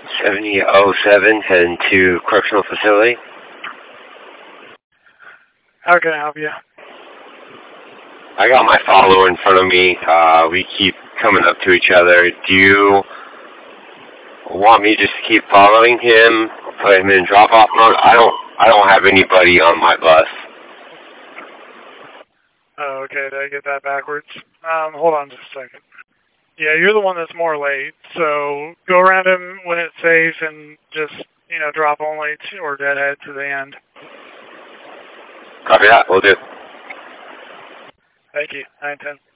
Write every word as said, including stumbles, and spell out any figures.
seventy oh seven, heading to correctional facility. How can I help you? I got my follower in front of me. Uh, we keep coming up to each other. Do you want me just to keep following him, put him in drop-off mode? I don't, I don't have anybody on my bus. Oh, okay, did I get that backwards? Um, hold on just a second. Yeah, you're the one that's more late, so go around him when it's safe and just, you know, drop only to, or deadhead to the end. Copy that, we'll do. Thank you. nine ten.